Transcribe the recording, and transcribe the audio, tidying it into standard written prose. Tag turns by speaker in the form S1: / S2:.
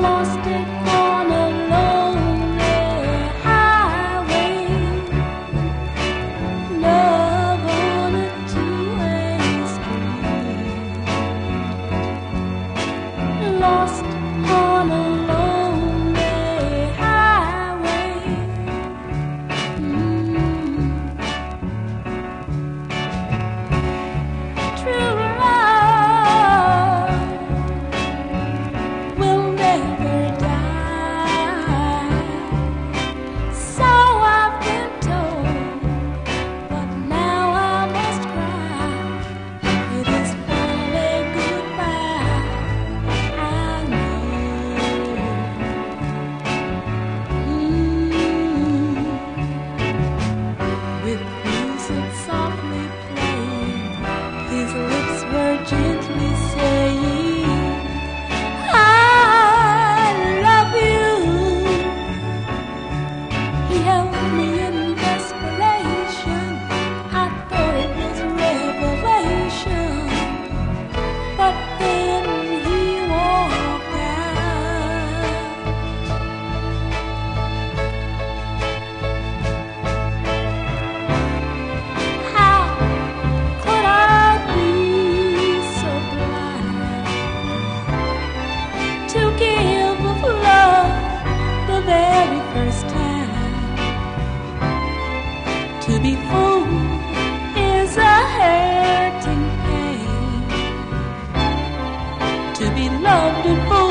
S1: lost it on a lonely highway. Love on a two-way street. Lost on a lonely highway. True love will never die, so I've been told, but now I must cry. It is only goodbye, I know. With music softly playing, his lips were gently saying, I love you. He held me in desperation. I thought it was revelation, but then he walked out. How could I be so blind to give of love the very first time? To be fooled is a hurting pain. To be loved and